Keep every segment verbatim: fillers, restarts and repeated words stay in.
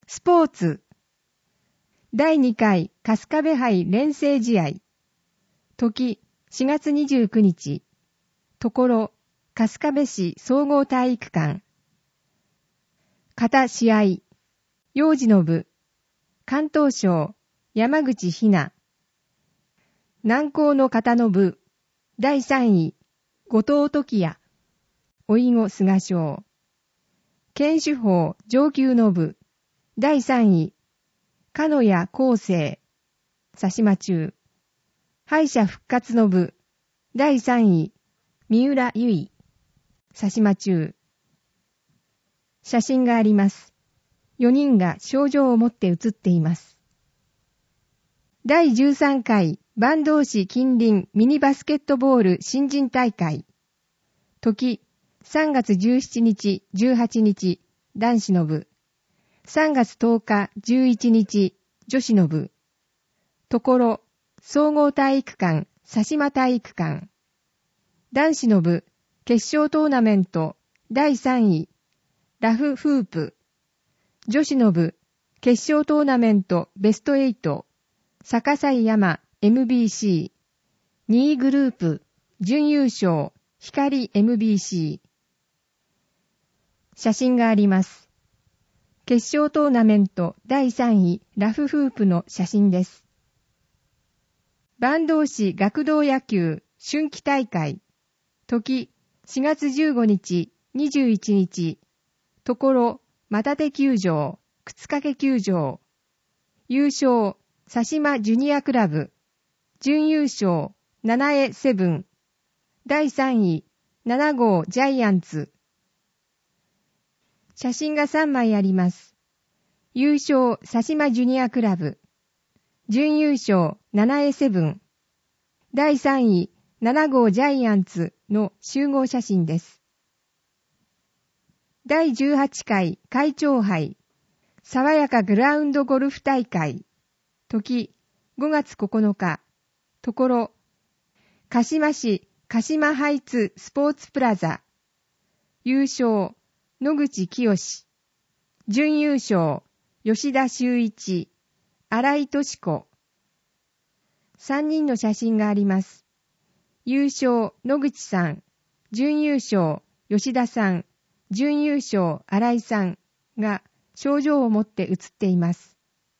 スポーツ。だいにかい春日部杯連成試合。時しがつにじゅうくにち。ところ春日部市総合体育館。型試合。幼児の部。関東賞山口ひな。南高の型の部。だいさんい後藤時也。おいご菅賞。剣手法上級の部。だいさんい鹿屋康生。佐島中。敗者復活の部。だいさんい三浦優衣。佐島中。写真があります。よにんが賞状を持って写っています。だいじゅうさんかい坂東市近隣ミニバスケットボール新人大会。時さんがつじゅうしちにち、じゅうはちにち男子の部。さんがつとおか、じゅういちにち女子の部。ところ総合体育館佐島体育館。男子の部決勝トーナメントだいさんいラフフープ。女子の部決勝トーナメントベストはち逆井山 エムビーシー。にいグループ準優勝光 エムビーシー。写真があります。決勝トーナメントだいさんいラフフープの写真です。坂東市学童野球春季大会。時しがつじゅうごにち、にじゅういちにち。ところ又手球場、靴掛球場。優勝佐島ジュニアクラブ。準優勝七重セブン。だいさんいななごうジャイアンツ。写真がさんまいあります。優勝佐島ジュニアクラブ。準優勝七重セブン。だいさんいななごうジャイアンツの集合写真です。だいじゅうはちかい会長杯爽やかグラウンドゴルフ大会。時ごがつここのか。ところ鹿島市鹿島ハイツスポーツプラザ。優勝野口清。準優勝吉田修一、新井敏子。さんにんの写真があります。優勝野口さん、準優勝吉田さん、準優勝新井さんが賞状を持って写っています。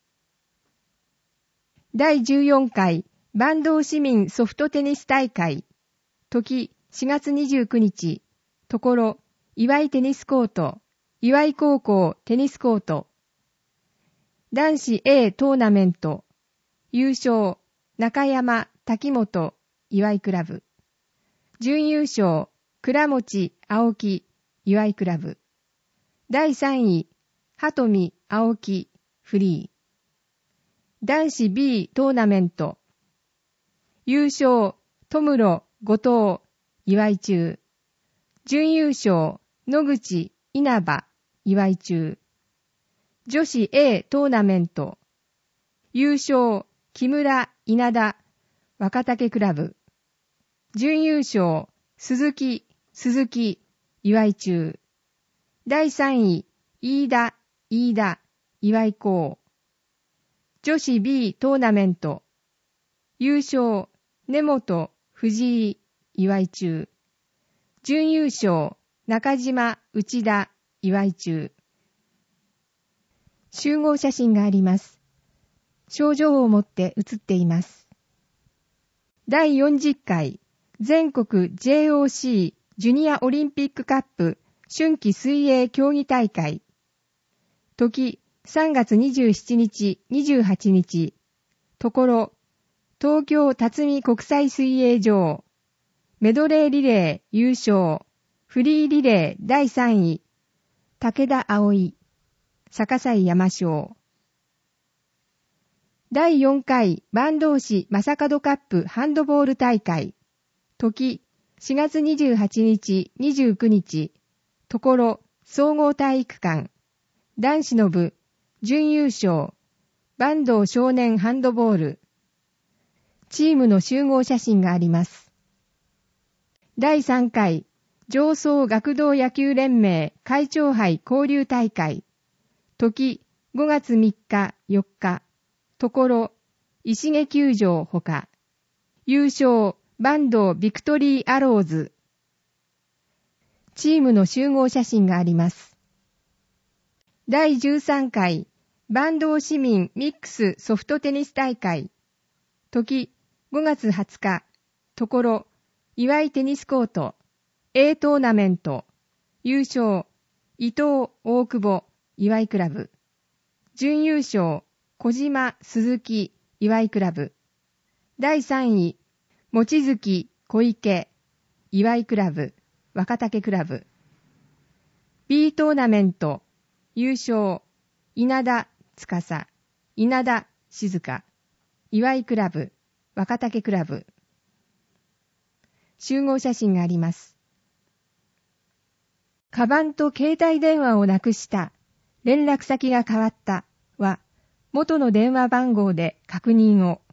だいじゅうよんかい坂東市民ソフトテニス大会。時しがつにじゅうくにち。ところ岩井テニスコート、岩井高校テニスコート。男子 A トーナメント。優勝中山滝本岩井クラブ。準優勝倉持青木岩井クラブ。だいさんい鳩見青木フリー。男子 B トーナメント。優勝戸室後藤岩井中。準優勝野口稲葉岩井中。女子 A トーナメント。優勝木村稲田若竹クラブ。準優勝鈴木鈴木岩井中。だいさんい飯田飯田岩井高。女子 B トーナメント。優勝根本藤井岩井中。準優勝中島内田岩井中。集合写真があります。賞状を持って写っています。だいよんじゅっかい全国 ジェイオーシー ジュニアオリンピックカップ春季水泳競技大会。時さんがつにじゅうしちにち、にじゅうはちにち。ところ東京辰巳国際水泳場。メドレーリレー優勝。フリーリレーだいさんい武田葵逆井山賞。だいよんかい坂東市正門カップハンドボール大会。時しがつにじゅうはちにち、にじゅうくにち。ところ総合体育館。男子の部準優勝坂東少年ハンドボール。チームの集合写真があります。だいさんかい常総学童野球連盟会長杯交流大会。時ごがつみっか、よっか、ところ、石毛球場ほか、優勝、坂東ビクトリーアローズ。チームの集合写真があります。だいじゅうさんかい、坂東市民ミックスソフトテニス大会。時、ごがつはつか、ところ、岩井テニスコート、A トーナメント、優勝、伊藤大久保、岩井クラブ。準優勝、小島鈴木、岩井クラブ。だいさんい、望月小池、岩井クラブ、若竹クラブ。B トーナメント、優勝、稲田司、稲田静香、岩井クラブ、若竹クラブ。集合写真があります。カバンと携帯電話をなくした、連絡先が変わったは、元の電話番号で確認を。